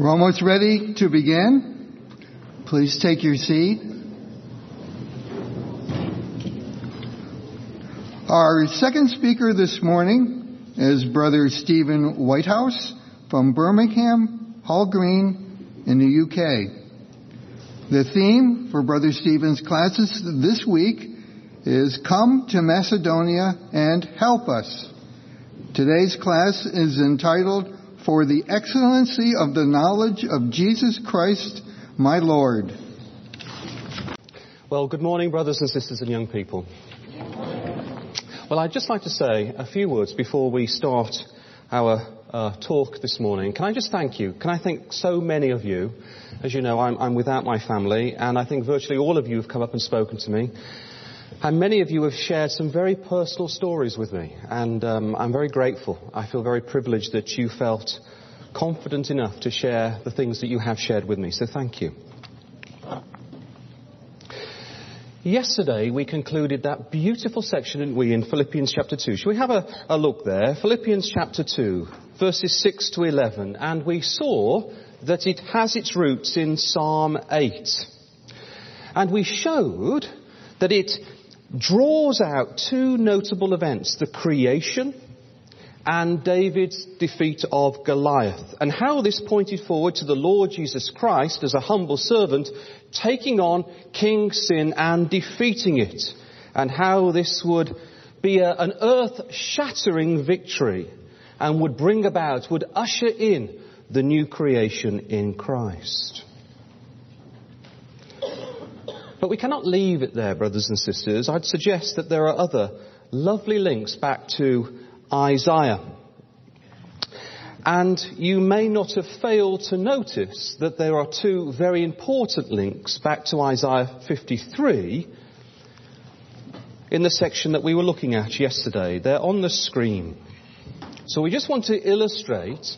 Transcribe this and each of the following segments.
We're almost ready to begin. Please take your seat. Our second speaker this morning is Brother Stephen Whitehouse from Birmingham, Hall Green in the UK. The theme for Brother Stephen's classes this week is Come to Macedonia and Help Us. Today's class is entitled For the Excellency of the Knowledge of Jesus Christ, my Lord. Well, good morning, brothers and sisters and young people. Well, I'd just like to say a few words before we start our talk this morning. Can I just thank you? Can I thank so many of you? As you know, I'm without my family, and I think virtually all of you have come up and spoken to me. And many of you have shared some very personal stories with me, and I'm very grateful. I feel very privileged that you felt confident enough to share the things that you have shared with me, so thank you. Yesterday we concluded that beautiful section, didn't we, in Philippians chapter 2. Shall we have a look there? Philippians chapter 2, verses 6 to 11, and we saw that it has its roots in Psalm 8. And we showed that it draws out two notable events, the creation and David's defeat of Goliath, and how this pointed forward to the Lord Jesus Christ as a humble servant taking on King Sin and defeating it, and how this would be an earth-shattering victory and would usher in the new creation in Christ. But we cannot leave it there, brothers and sisters. I'd suggest that there are other lovely links back to Isaiah. And you may not have failed to notice that there are two very important links back to Isaiah 53 in the section that we were looking at yesterday. They're on the screen. So we just want to illustrate,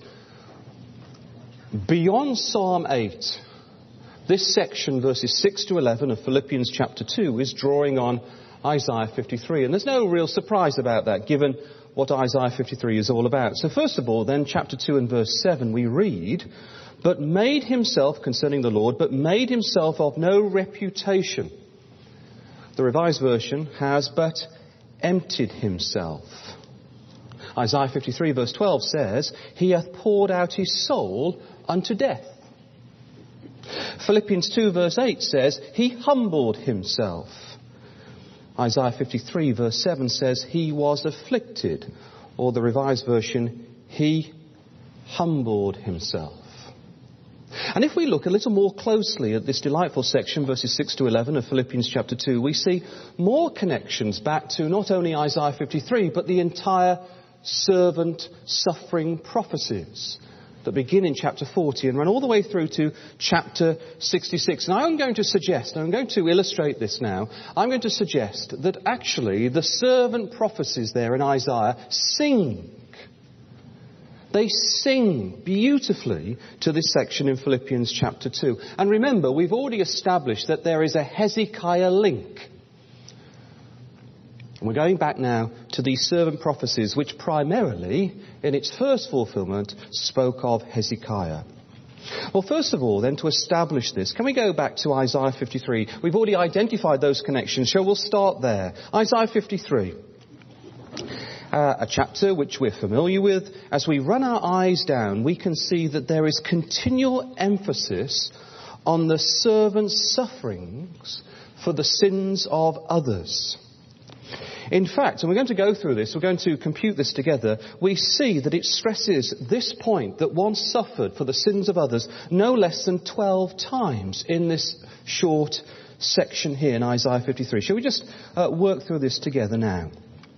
beyond Psalm 8, this section, verses 6 to 11 of Philippians chapter 2, is drawing on Isaiah 53. And there's no real surprise about that, given what Isaiah 53 is all about. So first of all, then, chapter 2 and verse 7, we read, but made himself of no reputation. The Revised Version has, but emptied himself. Isaiah 53 verse 12 says, he hath poured out his soul unto death. Philippians 2 verse 8 says, he humbled himself. Isaiah 53 verse 7 says, he was afflicted. Or the Revised Version, he humbled himself. And if we look a little more closely at this delightful section, verses 6 to 11 of Philippians chapter 2, we see more connections back to not only Isaiah 53, but the entire servant suffering prophecies that begin in chapter 40 and run all the way through to chapter 66. And I'm going to illustrate this now, I'm going to suggest that actually the servant prophecies there in Isaiah sing. They sing beautifully to this section in Philippians chapter 2. And remember, we've already established that there is a Hezekiah link. And we're going back now to these servant prophecies, which primarily, in its first fulfillment, spoke of Hezekiah. Well, first of all, then, to establish this, can we go back to Isaiah 53? We've already identified those connections, so we'll start there. Isaiah 53, a chapter which we're familiar with. As we run our eyes down, we can see that there is continual emphasis on the servant's sufferings for the sins of others. In fact, and we're going to go through this, we're going to compute this together, we see that it stresses this point that one suffered for the sins of others no less than 12 times in this short section here in Isaiah 53. Shall we just work through this together now?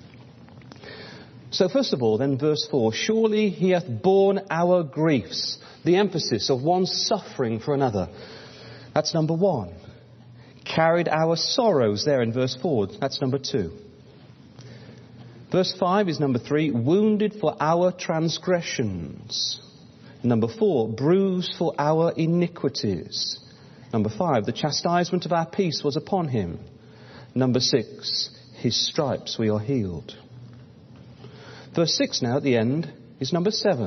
So first of all, then, verse 4, surely he hath borne our griefs. The emphasis of one suffering for another. That's number 1. Carried our sorrows there in verse 4. That's number 2. Verse 5 is number 3, wounded for our transgressions. Number 4, bruised for our iniquities. Number 5, the chastisement of our peace was upon him. Number 6, his stripes we are healed. Verse 6 now at the end is number 7.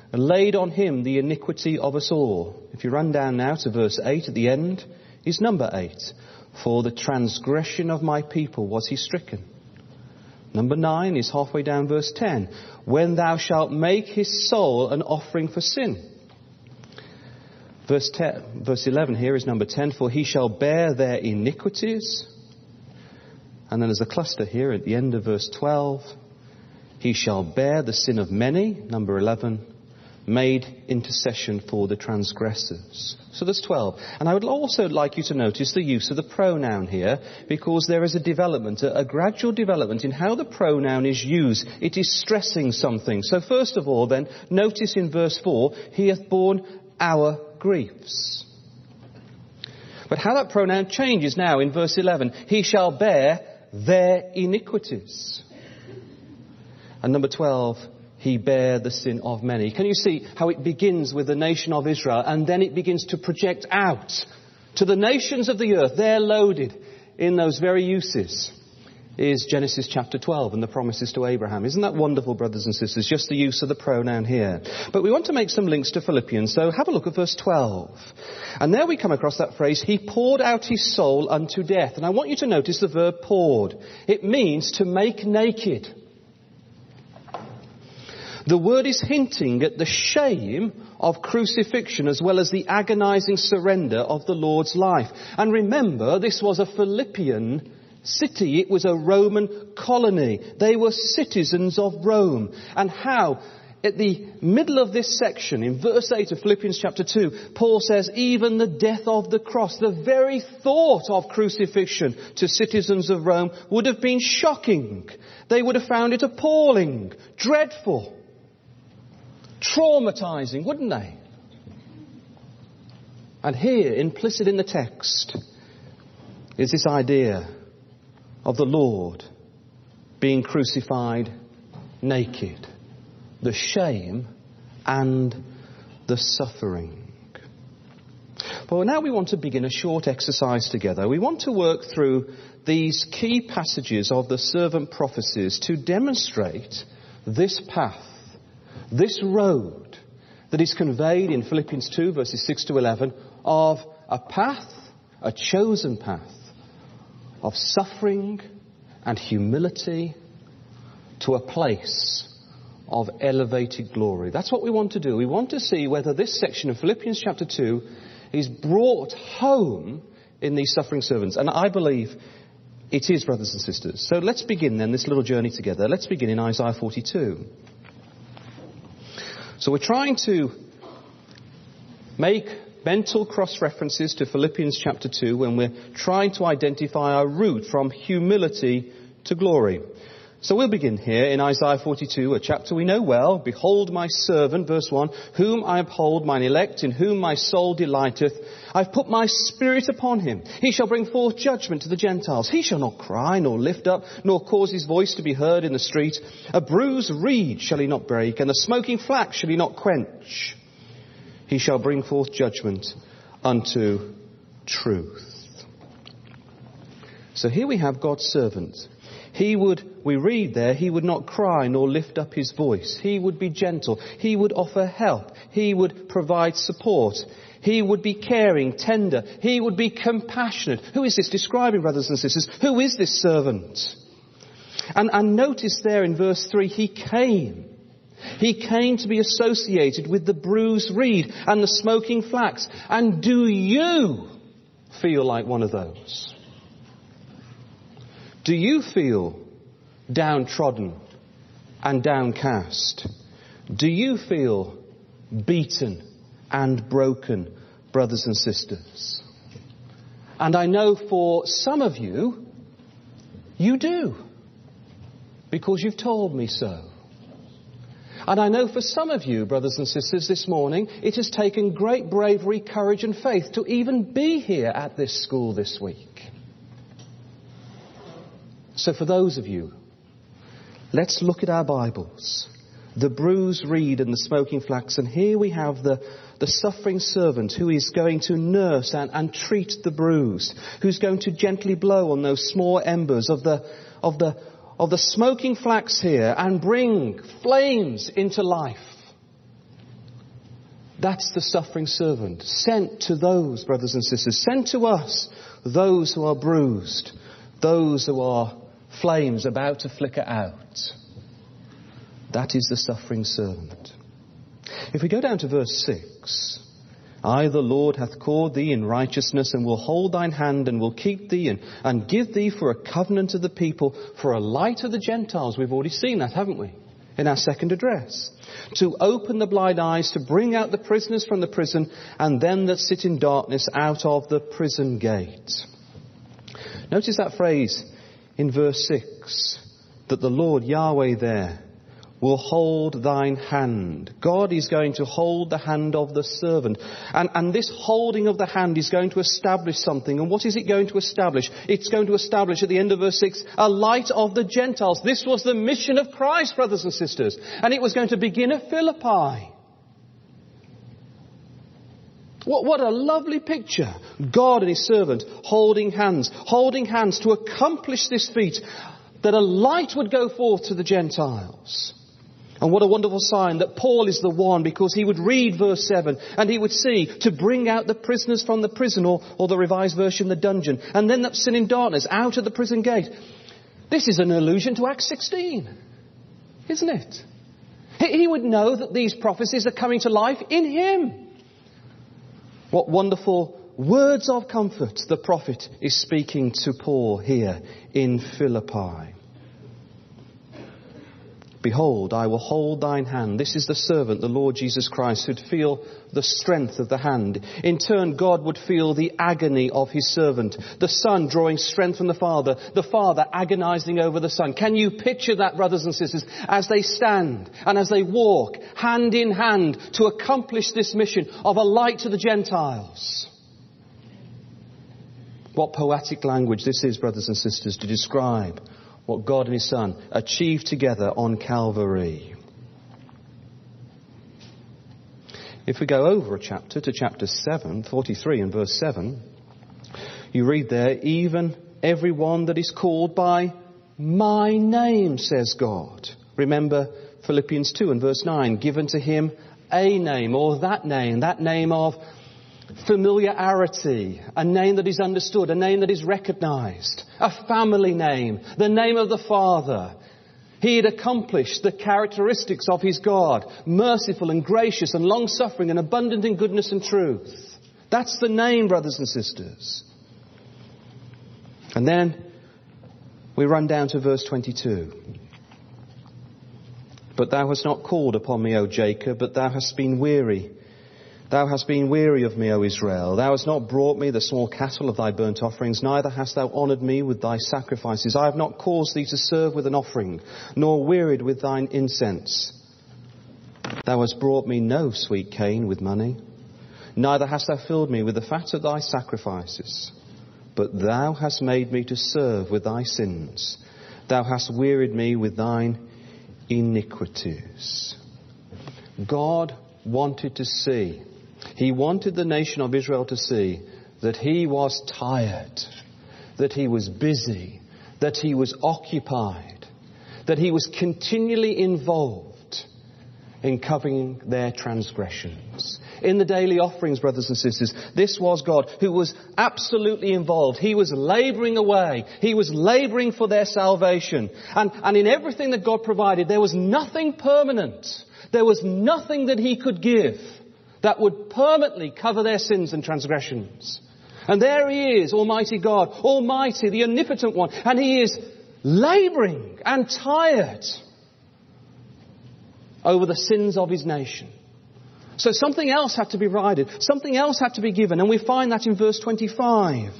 and laid on him the iniquity of us all. If you run down now to verse 8 at the end, is number 8. For the transgression of my people was he stricken. Number 9 is halfway down verse 10. When thou shalt make his soul an offering for sin. Verse 11 here is number 10. For he shall bear their iniquities. And then there's a cluster here at the end of verse 12. He shall bear the sin of many. Number 11. Made intercession for the transgressors. So there's 12. And I would also like you to notice the use of the pronoun here, because there is a development, a gradual development in how the pronoun is used. It is stressing something. So first of all then, notice in verse 4, he hath borne our griefs. But how that pronoun changes now in verse 11, he shall bear their iniquities. And number 12, he bare the sin of many. Can you see how it begins with the nation of Israel and then it begins to project out to the nations of the earth? They're loaded in those very uses. Is Genesis chapter 12 and the promises to Abraham. Isn't that wonderful, brothers and sisters? Just the use of the pronoun here. But we want to make some links to Philippians, so have a look at verse 12. And there we come across that phrase, he poured out his soul unto death. And I want you to notice the verb poured. It means to make naked. The word is hinting at the shame of crucifixion as well as the agonizing surrender of the Lord's life. And remember, this was a Philippian city. It was a Roman colony. They were citizens of Rome. And how, at the middle of this section, in verse 8 of Philippians chapter 2, Paul says, even the death of the cross, the very thought of crucifixion to citizens of Rome would have been shocking. They would have found it appalling, dreadful, traumatizing, wouldn't they? And here, implicit in the text, is this idea of the Lord being crucified naked. The shame and the suffering. But now we want to begin a short exercise together. We want to work through these key passages of the servant prophecies to demonstrate this path, this road that is conveyed in Philippians 2 verses 6 to 11 of a path, a chosen path of suffering and humility to a place of elevated glory. That's what we want to do. We want to see whether this section of Philippians chapter 2 is brought home in these suffering servants. And I believe it is, brothers and sisters. So let's begin then this little journey together. Let's begin in Isaiah 42. So we're trying to make mental cross-references to Philippians chapter 2 when we're trying to identify our route from humility to glory. So we'll begin here in Isaiah 42, a chapter we know well. Behold my servant, verse 1, whom I uphold, mine elect, in whom my soul delighteth. I've put my spirit upon him. He shall bring forth judgment to the Gentiles. He shall not cry, nor lift up, nor cause his voice to be heard in the street. A bruised reed shall he not break, and the smoking flax shall he not quench. He shall bring forth judgment unto truth. So here we have God's servant. We read there, he would not cry nor lift up his voice. He would be gentle. He would offer help. He would provide support. He would be caring, tender. He would be compassionate. Who is this describing, brothers and sisters? Who is this servant? And notice there in verse 3, he came. He came to be associated with the bruised reed and the smoking flax. And do you feel like one of those? Do you feel downtrodden and downcast? Do you feel beaten and broken, brothers and sisters? And I know for some of you, you do, because you've told me so. And I know for some of you, brothers and sisters, this morning, it has taken great bravery, courage and faith to even be here at this school this week. So for those of you, let's look at our Bibles. The bruised reed and the smoking flax. And here we have the suffering servant who is going to nurse and treat the bruised. Who's going to gently blow on those small embers of the smoking flax here and bring flames into life. That's the suffering servant, sent to those brothers and sisters, sent to us, those who are bruised, those who are flames about to flicker out. That is the suffering servant. If we go down to verse 6, I, the Lord, hath called thee in righteousness, and will hold thine hand, and will keep thee, and give thee for a covenant of the people, for a light of the Gentiles. We've already seen that, haven't we, in our second address. To open the blind eyes, to bring out the prisoners from the prison, and them that sit in darkness out of the prison gate. Notice that phrase in verse 6, that the Lord Yahweh there will hold thine hand. God is going to hold the hand of the servant. And this holding of the hand is going to establish something. And what is it going to establish? It's going to establish at the end of verse 6, a light of the Gentiles. This was the mission of Christ, brothers and sisters. And it was going to begin at Philippi. What a lovely picture. God and his servant holding hands to accomplish this feat, that a light would go forth to the Gentiles. And what a wonderful sign that Paul is the one, because he would read verse 7 and he would see to bring out the prisoners from the prison, or the Revised Version, the dungeon, and then that sin in darkness out of the prison gate. This is an allusion to Acts 16, isn't it? He would know that these prophecies are coming to life in him. What wonderful words of comfort the prophet is speaking to Paul here in Philippi. Behold, I will hold thine hand. This is the servant, the Lord Jesus Christ, who'd feel the strength of the hand. In turn, God would feel the agony of his servant. The Son drawing strength from the Father agonizing over the Son. Can you picture that, brothers and sisters, as they stand and as they walk hand in hand to accomplish this mission of a light to the Gentiles? What poetic language this is, brothers and sisters, to describe what God and his Son achieved together on Calvary. If we go over a chapter to chapter 7, 43 and verse 7, you read there, even every one that is called by my name, says God. Remember Philippians 2 and verse 9, given to him a name, or that name of familiarity, a name that is understood, a name that is recognized, a family name, the name of the Father. He had accomplished the characteristics of his God, merciful and gracious and long-suffering and abundant in goodness and truth. That's the name, brothers and sisters. And then we run down to verse 22. But thou hast not called upon me, O Jacob, but thou hast been weary. Thou hast been weary of me, O Israel. Thou hast not brought me the small cattle of thy burnt offerings, neither hast thou honoured me with thy sacrifices. I have not caused thee to serve with an offering, nor wearied with thine incense. Thou hast brought me no sweet cane with money, neither hast thou filled me with the fat of thy sacrifices. But thou hast made me to serve with thy sins. Thou hast wearied me with thine iniquities. God wanted to see, he wanted the nation of Israel to see that he was tired, that he was busy, that he was occupied, that he was continually involved in covering their transgressions. In the daily offerings, brothers and sisters, this was God who was absolutely involved. He was labouring away. He was labouring for their salvation. And in everything that God provided, there was nothing permanent. There was nothing that he could give that would permanently cover their sins and transgressions. And there he is, Almighty God, Almighty, the Omnipotent One, and he is labouring and tired over the sins of his nation. So something else had to be provided, something else had to be given, and we find that in verse 25.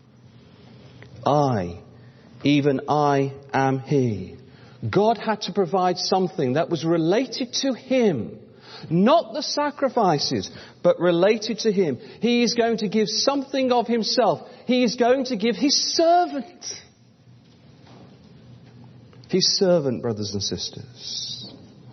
I, even I am he. God had to provide something that was related to him. Not the sacrifices, but related to him. He is going to give something of himself. He is going to give his servant. His servant, brothers and sisters.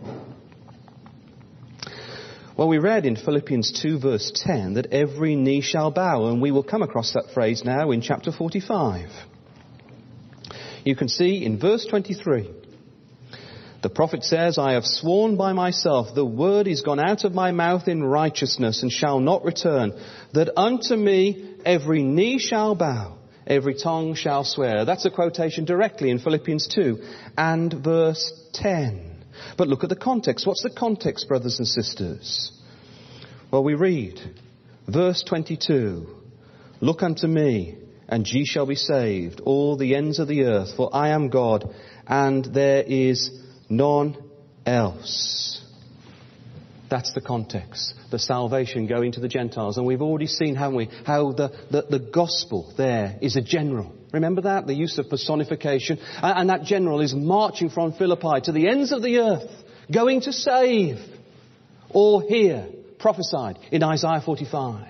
Well, we read in Philippians 2 verse 10 that every knee shall bow, and we will come across that phrase now in chapter 45. You can see in verse 23 The prophet says, I have sworn by myself, the word is gone out of my mouth in righteousness and shall not return, that unto me every knee shall bow, every tongue shall swear. That's a quotation directly in Philippians 2 and verse 10. But look at the context. What's the context, brothers and sisters? Well, we read verse 22. Look unto me, and ye shall be saved, all the ends of the earth, for I am God, and there is none else. That's the context. The salvation going to the Gentiles. And we've already seen, haven't we, how the gospel there is a general. Remember that? The use of personification. And that general is marching from Philippi to the ends of the earth, going to save. All here, prophesied in Isaiah 45.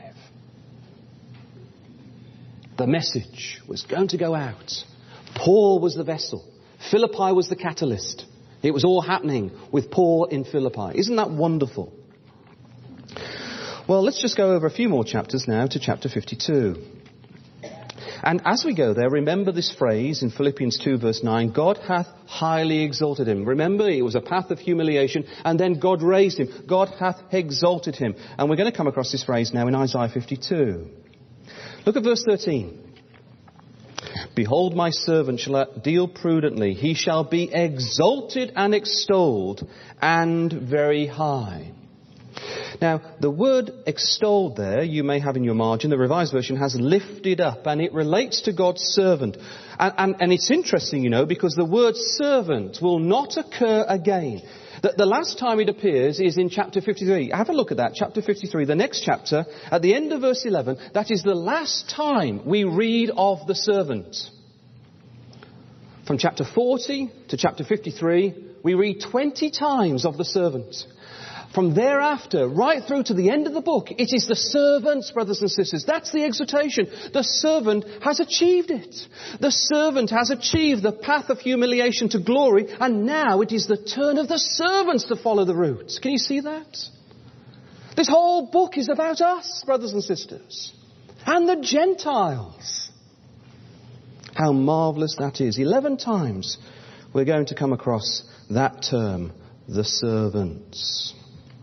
The message was going to go out. Paul was the vessel. Philippi was the catalyst. It was all happening with Paul in Philippi. Isn't that wonderful? Well, let's just go over a few more chapters now to chapter 52. And as we go there, remember this phrase in Philippians 2 verse 9, God hath highly exalted him. Remember, it was a path of humiliation, and then God raised him. God hath exalted him. And we're going to come across this phrase now in Isaiah 52. Look at verse 13. Behold, my servant shall deal prudently. He shall be exalted and extolled and very high. Now, the word extolled there, you may have in your margin, the Revised Version has lifted up, and it relates to God's servant. And it's interesting, you know, because the word servant will not occur again. The last time it appears is in chapter 53. Have a look at that, chapter 53, the next chapter, at the end of verse 11. That is the last time we read of the servant. From chapter 40 to chapter 53, we read 20 times of the servant. From thereafter, right through to the end of the book, it is the servants, brothers and sisters. That's the exhortation. The servant has achieved it. The servant has achieved the path of humiliation to glory, and now it is the turn of the servants to follow the route. Can you see that? This whole book is about us, brothers and sisters, and the Gentiles. How marvellous that is. 11 times we're going to come across that term, the servants.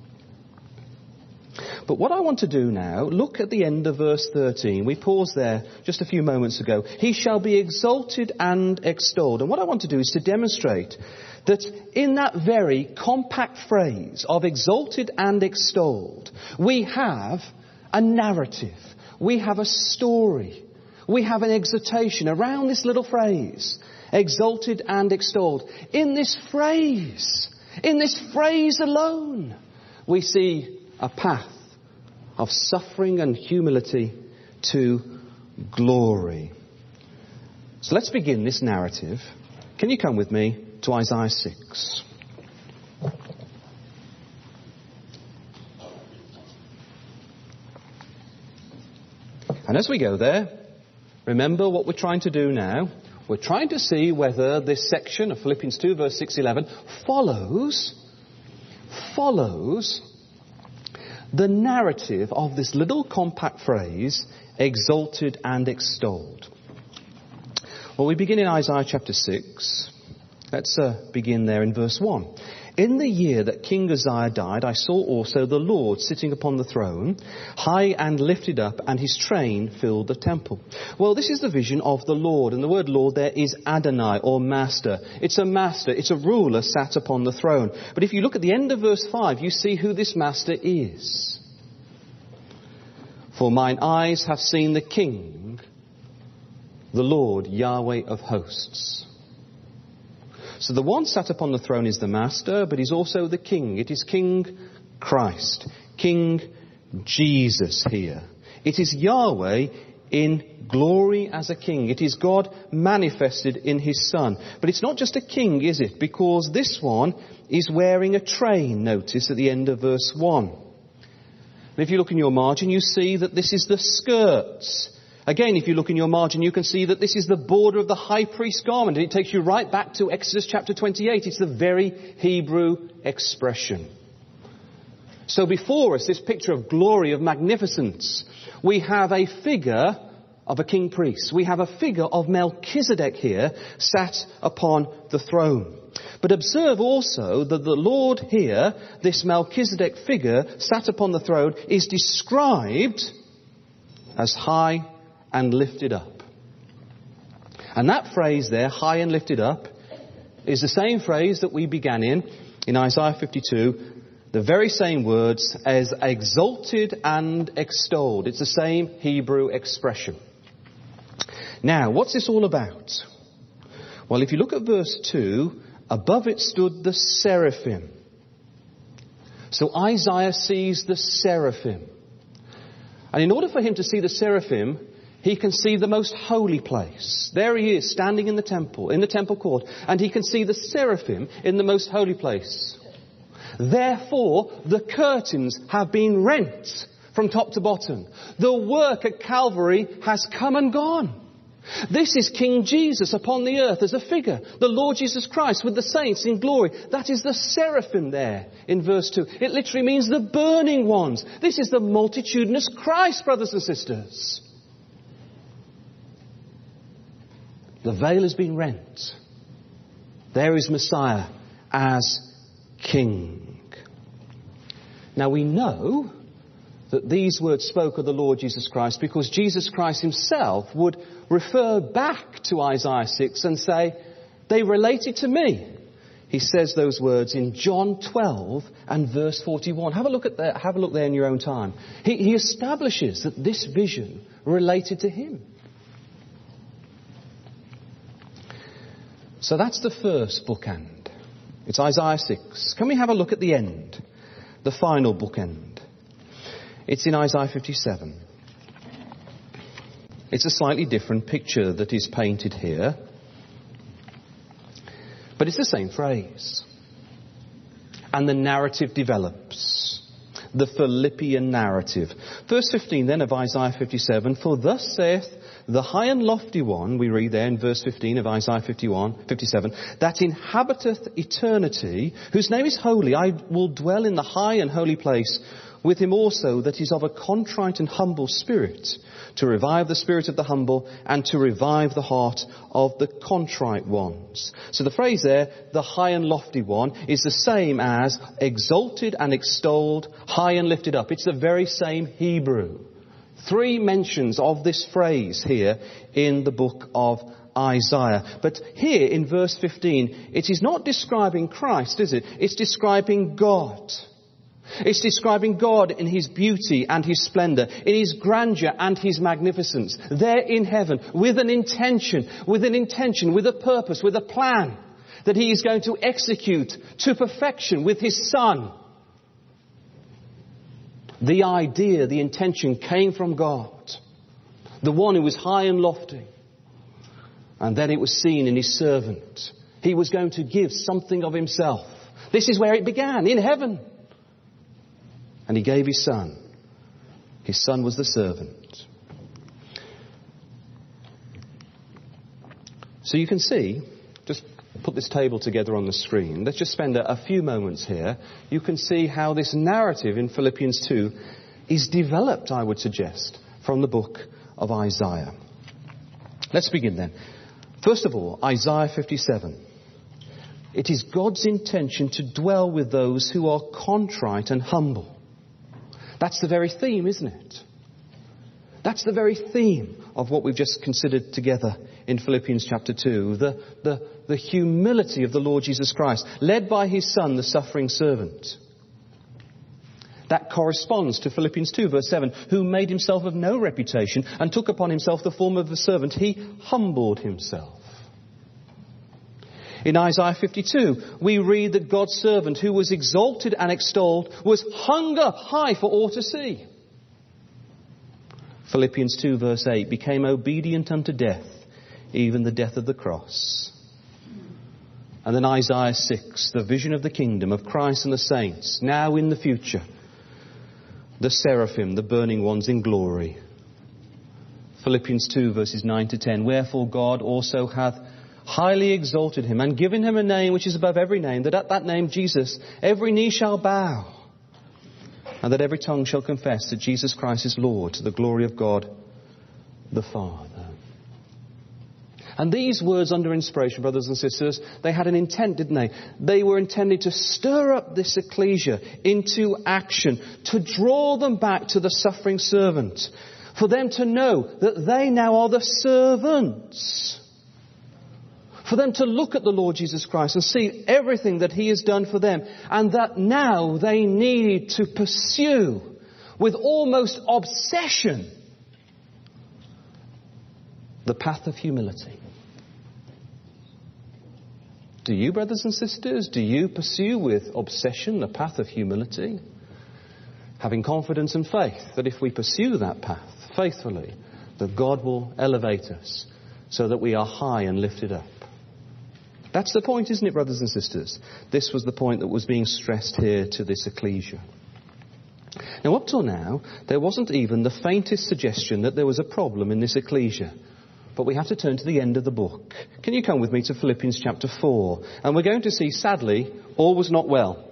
But what I want to do now, look at the end of verse 13. We paused there just a few moments ago. He shall be exalted and extolled. And what I want to do is to demonstrate that in that very compact phrase of exalted and extolled, we have a narrative. We have a story. We have an exhortation around this little phrase, exalted and extolled. In this phrase alone, we see a path of suffering and humility to glory. So let's begin this narrative. Can you come with me to Isaiah 6? And as we go there, remember what we're trying to do now. We're trying to see whether this section of Philippians 2 verse 6-11 follows the narrative of this little compact phrase, exalted and extolled. Well, we begin in Isaiah chapter 6. Let's begin there in verse 1. In the year that King Uzziah died, I saw also the Lord sitting upon the throne, high and lifted up, and his train filled the temple. Well, this is the vision of the Lord, and the word Lord there is Adonai, or master. It's a master, it's a ruler sat upon the throne. But if you look at the end of verse 5, you see who this master is. For mine eyes have seen the King, the Lord, Yahweh of hosts. So the one sat upon the throne is the master, but he's also the king. It is King Christ, King Jesus here. It is Yahweh in glory as a king. It is God manifested in his Son. But it's not just a king, is it? Because this one is wearing a train, notice, at the end of verse 1. And if you look in your margin, you see that this is the skirts. Again, if you look in your margin, you can see that this is the border of the high priest's garment. And it takes you right back to Exodus chapter 28. It's the very Hebrew expression. So before us, this picture of glory, of magnificence, we have a figure of a king priest. We have a figure of Melchizedek here, sat upon the throne. But observe also that the Lord here, this Melchizedek figure sat upon the throne, is described as high and lifted up. And that phrase there, high and lifted up, is the same phrase that we began in Isaiah 52, the very same words as exalted and extolled. It's the same Hebrew expression. Now, what's this all about? Well, if you look at verse 2, above it stood the seraphim. So Isaiah sees the seraphim. And in order for him to see the seraphim, he can see the most holy place. There he is, standing in the temple court, and he can see the seraphim in the most holy place. Therefore, the curtains have been rent from top to bottom. The work at Calvary has come and gone. This is King Jesus upon the earth as a figure. The Lord Jesus Christ with the saints in glory. That is the seraphim there in verse 2. It literally means the burning ones. This is the multitudinous Christ, brothers and sisters. The veil has been rent. There is Messiah as King. Now we know that these words spoke of the Lord Jesus Christ because Jesus Christ himself would refer back to Isaiah 6 and say, they related to me. He says those words in John 12 and verse 41. Have a look there in your own time. He establishes that this vision related to him. So that's the first bookend. It's Isaiah 6. Can we have a look at the end? The final bookend. It's in Isaiah 57. It's a slightly different picture that is painted here. But it's the same phrase. And the narrative develops. The Philippian narrative. Verse 15 then of Isaiah 57. For thus saith the high and lofty one, we read there in verse 15 of Isaiah 57, that inhabiteth eternity, whose name is holy, I will dwell in the high and holy place, with him also that is of a contrite and humble spirit, to revive the spirit of the humble, and to revive the heart of the contrite ones. So the phrase there, the high and lofty one, is the same as exalted and extolled, high and lifted up. It's the very same Hebrew. 3 mentions of this phrase here in the book of Isaiah. But here in verse 15, it is not describing Christ, is it? It's describing God. It's describing God in his beauty and his splendor, in his grandeur and his magnificence, there in heaven, with an intention, with a purpose, with a plan that he is going to execute to perfection with his Son. The idea, the intention came from God, the one who was high and lofty. And then it was seen in his servant. He was going to give something of himself. This is where it began, in heaven. And he gave his Son. His Son was the servant. So you can see, just put this table together on the screen. Let's just spend a few moments here. You can see how this narrative in Philippians 2 is developed, I would suggest, from the book of Isaiah. Let's begin then. First of all, Isaiah 57. It is God's intention to dwell with those who are contrite and humble. That's the very theme, isn't it? That's the very theme of what we've just considered together in Philippians chapter 2. The humility of the Lord Jesus Christ, led by his Son, the suffering servant. That corresponds to Philippians 2 verse 7, who made himself of no reputation and took upon himself the form of a servant. He humbled himself. In Isaiah 52, we read that God's servant, who was exalted and extolled, was hung up high for all to see. Philippians 2 verse 8, became obedient unto death, even the death of the cross. And then Isaiah 6, the vision of the kingdom of Christ and the saints, now in the future. The seraphim, the burning ones in glory. Philippians 2 verses 9 to 10, wherefore God also hath highly exalted him and given him a name which is above every name, that at that name Jesus every knee shall bow, and that every tongue shall confess that Jesus Christ is Lord, to the glory of God the Father. And these words under inspiration, brothers and sisters, they had an intent, didn't they? They were intended to stir up this ecclesia into action, to draw them back to the suffering servant, for them to know that they now are the servants. For them to look at the Lord Jesus Christ and see everything that He has done for them, and that now they need to pursue with almost obsession the path of humility. Do you, brothers and sisters, do you pursue with obsession the path of humility? Having confidence and faith that if we pursue that path faithfully, that God will elevate us so that we are high and lifted up. That's the point, isn't it, brothers and sisters? This was the point that was being stressed here to this ecclesia. Now, up till now, there wasn't even the faintest suggestion that there was a problem in this ecclesia. But we have to turn to the end of the book. Can you come with me to Philippians chapter 4? And we're going to see, sadly, all was not well.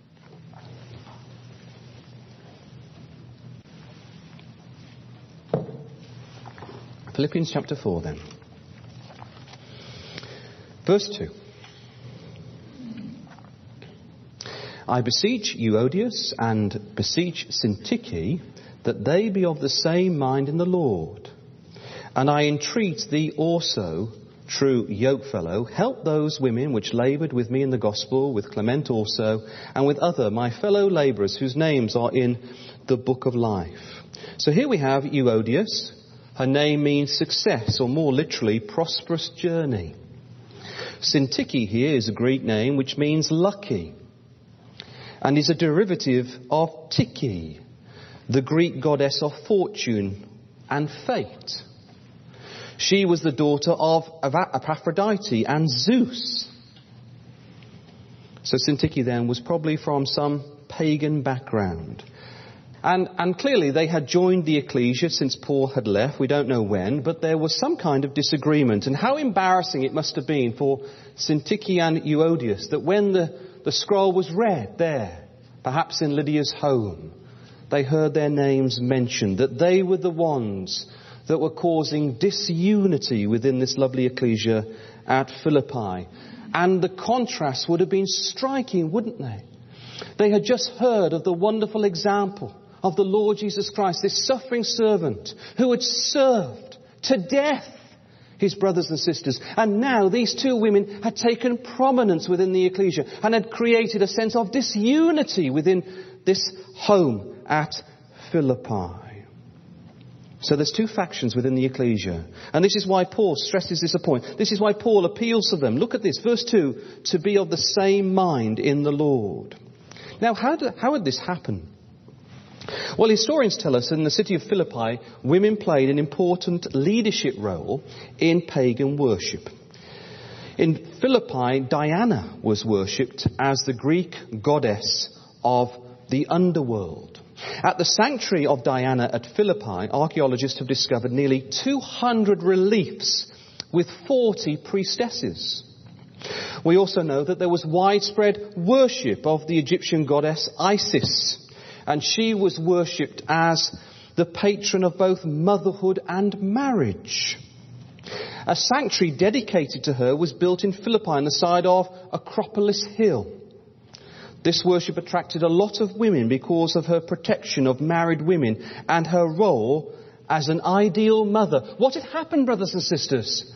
Philippians chapter 4 then. Verse 2. I beseech Euodias and beseech Syntyche that they be of the same mind in the Lord. And I entreat thee also, true yokefellow, help those women which laboured with me in the gospel, with Clement also, and with other my fellow labourers whose names are in the book of life. So here we have Euodias. Her name means success, or more literally, prosperous journey. Syntyche here is a Greek name which means lucky, and is a derivative of Tyche, the Greek goddess of fortune and fate. She was the daughter of Aphrodite and Zeus. So Syntyche then was probably from some pagan background. And clearly they had joined the ecclesia since Paul had left. We don't know when, but there was some kind of disagreement. And how embarrassing it must have been for Syntyche and Euodias that when the scroll was read there, perhaps in Lydia's home, they heard their names mentioned, that they were the ones that were causing disunity within this lovely ecclesia at Philippi. And the contrast would have been striking, wouldn't they? They had just heard of the wonderful example of the Lord Jesus Christ, this suffering servant who had served to death his brothers and sisters. And now these two women had taken prominence within the ecclesia and had created a sense of disunity within this home at Philippi. So there's two factions within the ecclesia. And this is why Paul stresses this point. This is why Paul appeals to them. Look at this, verse 2, to be of the same mind in the Lord. Now, how had this happen? Well, historians tell us in the city of Philippi, women played an important leadership role in pagan worship. In Philippi, Diana was worshipped as the Greek goddess of the underworld. At the sanctuary of Diana at Philippi, archaeologists have discovered nearly 200 reliefs with 40 priestesses. We also know that there was widespread worship of the Egyptian goddess Isis, and she was worshipped as the patron of both motherhood and marriage. A sanctuary dedicated to her was built in Philippi on the side of Acropolis Hill. This worship attracted a lot of women because of her protection of married women and her role as an ideal mother. What had happened, brothers and sisters?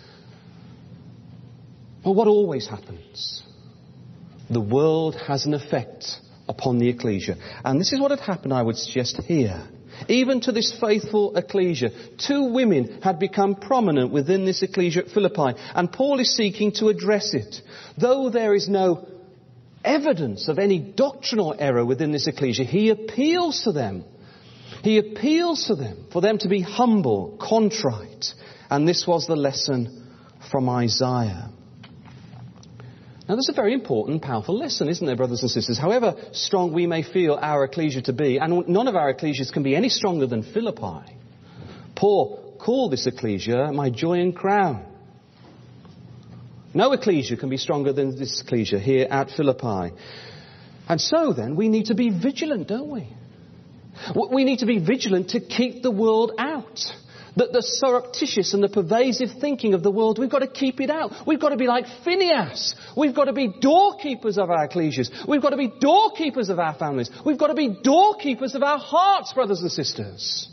Well, what always happens? The world has an effect upon the ecclesia. And this is what had happened, I would suggest, here. Even to this faithful ecclesia, two women had become prominent within this ecclesia at Philippi. And Paul is seeking to address it. Though there is no evidence of any doctrinal error within this ecclesia, he appeals to them. He appeals to them for them to be humble, contrite. And this was the lesson from Isaiah. Now, there's a very important, powerful lesson, isn't there, brothers and sisters? However strong we may feel our ecclesia to be, and none of our ecclesias can be any stronger than Philippi. Paul called this ecclesia my joy and crown. No ecclesia can be stronger than this ecclesia here at Philippi. And so then, we need to be vigilant, don't we? We need to be vigilant to keep the world out. The surreptitious and the pervasive thinking of the world, we've got to keep it out. We've got to be like Phinehas. We've got to be doorkeepers of our ecclesias. We've got to be doorkeepers of our families. We've got to be doorkeepers of our hearts, brothers and sisters.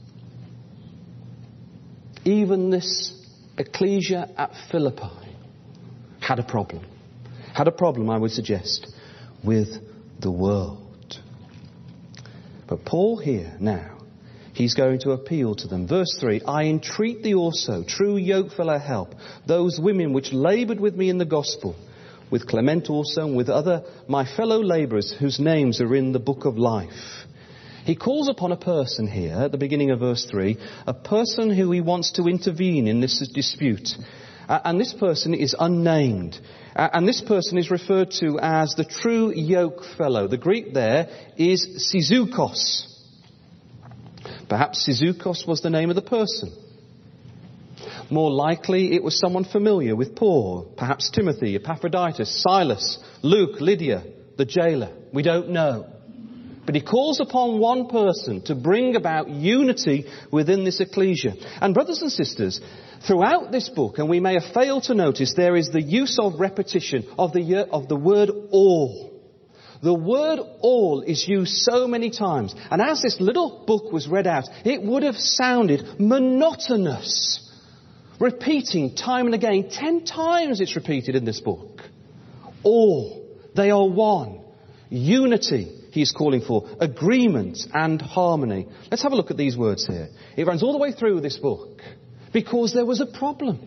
Even this ecclesia at Philippi had a problem. Had a problem, I would suggest, with the world. But Paul here now, he's going to appeal to them. Verse 3, I entreat thee also, true yokefellow, help those women which laboured with me in the gospel, with Clement also, and with other my fellow labourers whose names are in the book of life. He calls upon a person here at the beginning of verse 3, a person who he wants to intervene in this dispute. And this person is unnamed. And this person is referred to as the true yoke fellow. The Greek there is Syzoukos. Perhaps Syzoukos was the name of the person. More likely it was someone familiar with Paul. Perhaps Timothy, Epaphroditus, Silas, Luke, Lydia, the jailer. We don't know. But he calls upon one person to bring about unity within this ecclesia. And brothers and sisters, throughout this book, and we may have failed to notice, there is the use of repetition of the word all. The word all is used so many times. And as this little book was read out, it would have sounded monotonous. Repeating time and again. 10 times it's repeated in this book. All. They are one. Unity. He is calling for agreement and harmony. Let's have a look at these words here. It runs all the way through this book because there was a problem.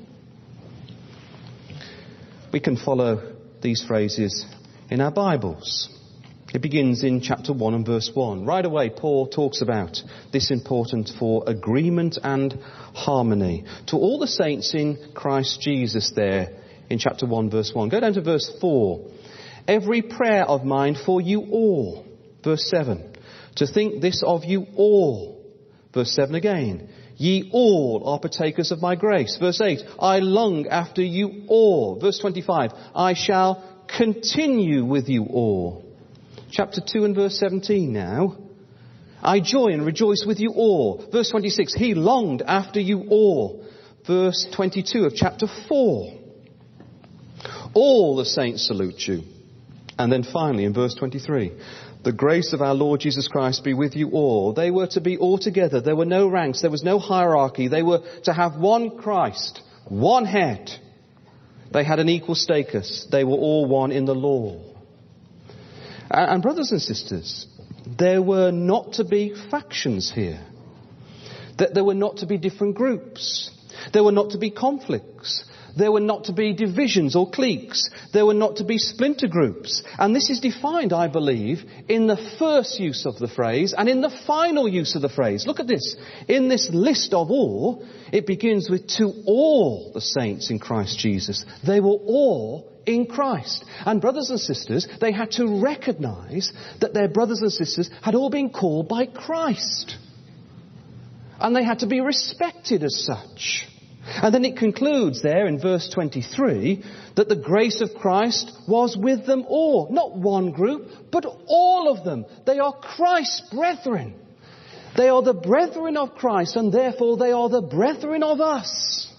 We can follow these phrases in our Bibles. It begins in chapter 1 and verse 1. Right away, Paul talks about this important for agreement and harmony. To all the saints in Christ Jesus there in chapter 1 verse 1. Go down to verse 4. Every prayer of mine for you all. Verse 7, to think this of you all. Verse 7 again, ye all are partakers of my grace. Verse 8, I long after you all. Verse 25, I shall continue with you all. Chapter 2 and verse 17 now, I joy and rejoice with you all. Verse 26, he longed after you all. Verse 22 of chapter 4, all the saints salute you. And then finally in verse 23, the grace of our Lord Jesus Christ be with you all. They were to be all together. There were no ranks. There was no hierarchy. They were to have one Christ, one head. They had an equal status. They were all one in the law. And brothers and sisters, there were not to be factions here. That there were not to be different groups. There were not to be conflicts. There were not to be divisions or cliques. There were not to be splinter groups. And this is defined, I believe, in the first use of the phrase and in the final use of the phrase. Look at this. In this list of all, it begins with to all the saints in Christ Jesus. They were all in Christ. And brothers and sisters, they had to recognize that their brothers and sisters had all been called by Christ. And they had to be respected as such. And then it concludes there in verse 23 that the grace of Christ was with them all. Not one group, but all of them. They are Christ's brethren. They are the brethren of Christ, and therefore they are the brethren of us.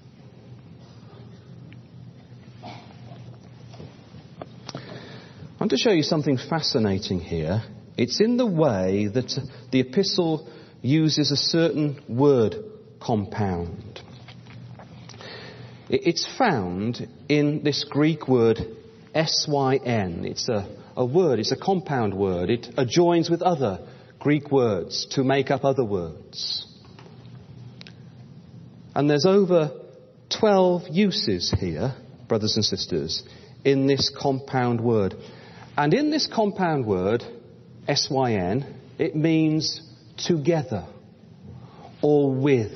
I want to show you something fascinating here. It's in the way that the epistle uses a certain word compound. It's found in this Greek word syn. It's a word, it's a compound word. It adjoins with other Greek words to make up other words. And there's over 12 uses here, brothers and sisters, in this compound word. And in this compound word, syn, it means together or with.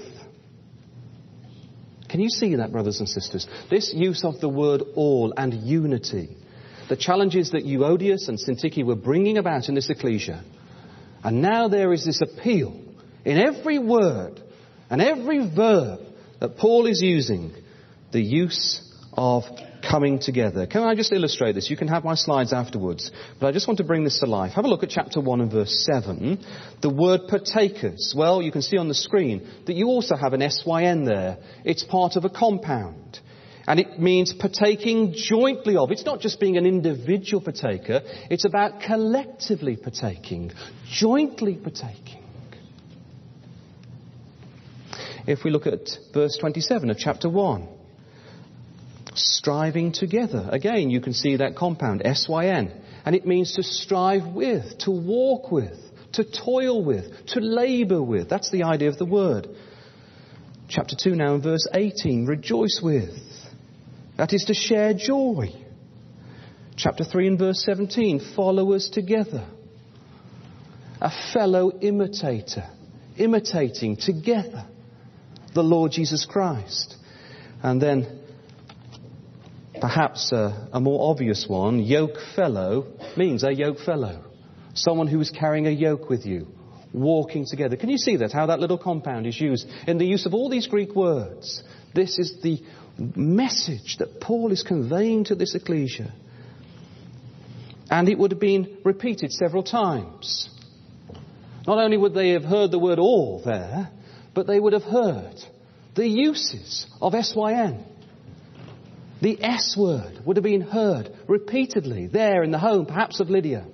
Can you see that, brothers and sisters? This use of the word all and unity. The challenges that Euodias and Syntyche were bringing about in this ecclesia. And now there is this appeal in every word and every verb that Paul is using. The use of coming together. Can I just illustrate this? You can have my slides afterwards, but I just want to bring this to life. Have a look at chapter 1 and verse 7. The word partakers. Well, you can see on the screen that you also have an SYN there. It's part of a compound. And it means partaking jointly of. It's not just being an individual partaker. It's about collectively partaking, jointly partaking. If we look at verse 27 of chapter 1, striving together. Again, you can see that compound, SYN. And it means to strive with, to walk with, to toil with, to labour with. That's the idea of the word. Chapter 2 now in verse 18, rejoice with. That is to share joy. Chapter 3 and verse 17, followers together. A fellow imitator, imitating together the Lord Jesus Christ. And then perhaps a more obvious one, yoke fellow means a yoke fellow. Someone who is carrying a yoke with you, walking together. Can you see that, how that little compound is used in the use of all these Greek words? This is the message that Paul is conveying to this ecclesia. And it would have been repeated several times. Not only would they have heard the word all there, but they would have heard the uses of SYN. The S word would have been heard repeatedly there in the home, perhaps of Lydia.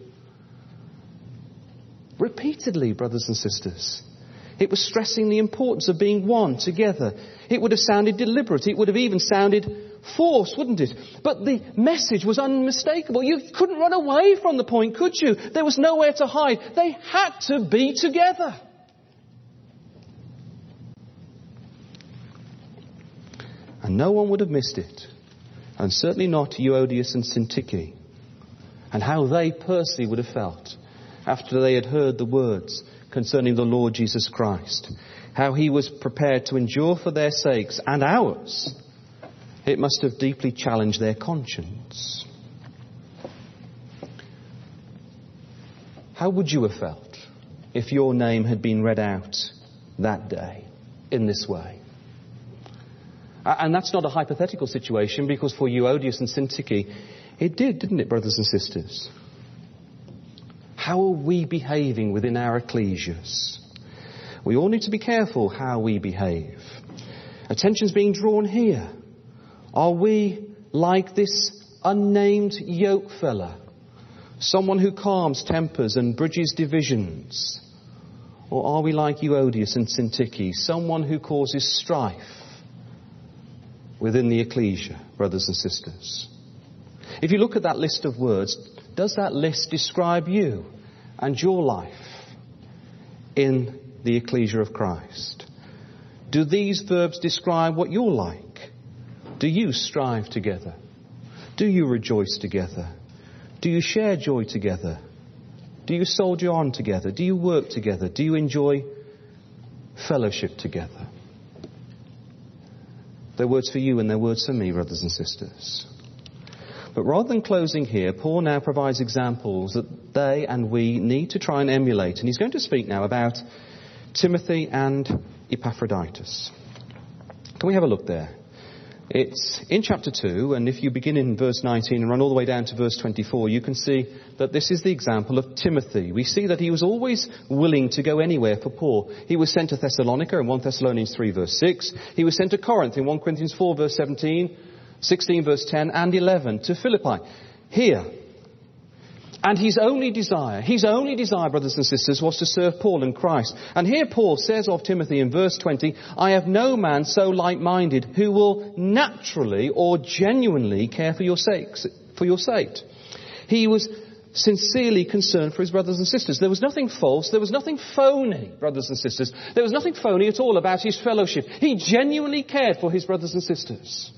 Repeatedly, brothers and sisters. It was stressing the importance of being one together. It would have sounded deliberate. It would have even sounded forced, wouldn't it? But the message was unmistakable. You couldn't run away from the point, could you? There was nowhere to hide. They had to be together. And no one would have missed it. And certainly not Euodias and Syntyche. And how they personally would have felt after they had heard the words concerning the Lord Jesus Christ. How he was prepared to endure for their sakes and ours. It must have deeply challenged their conscience. How would you have felt if your name had been read out that day in this way? And that's not a hypothetical situation, because for Euodias and Syntyche, it did, didn't it, brothers and sisters? How are we behaving within our ecclesias? We all need to be careful how we behave. Attention's being drawn here. Are we like this unnamed yoke fella? Someone who calms tempers and bridges divisions? Or are we like Euodias and Syntyche, someone who causes strife within the ecclesia, brothers and sisters? If you look at that list of words, does that list describe you and your life in the ecclesia of Christ? Do these verbs describe what you're like? Do you strive together? Do you rejoice together? Do you share joy together? Do you soldier on together? Do you work together? Do you enjoy fellowship together? They're words for you and they're words for me, brothers and sisters. But rather than closing here, Paul now provides examples that they and we need to try and emulate. And he's going to speak now about Timothy and Epaphroditus. Can we have a look there? It's in chapter 2, and if you begin in verse 19 and run all the way down to verse 24, you can see that this is the example of Timothy. We see that he was always willing to go anywhere for Paul. He was sent to Thessalonica in 1 Thessalonians 3 verse 6. He was sent to Corinth in 1 Corinthians 4 verse 17, 16 verse 10 and 11, to Philippi. Here. And his only desire, brothers and sisters, was to serve Paul and Christ. And here Paul says of Timothy in verse 20, I have no man so like-minded who will naturally or genuinely care for your sake. He was sincerely concerned for his brothers and sisters. There was nothing false, there was nothing phony, brothers and sisters. There was nothing phony at all about his fellowship. He genuinely cared for his brothers and sisters.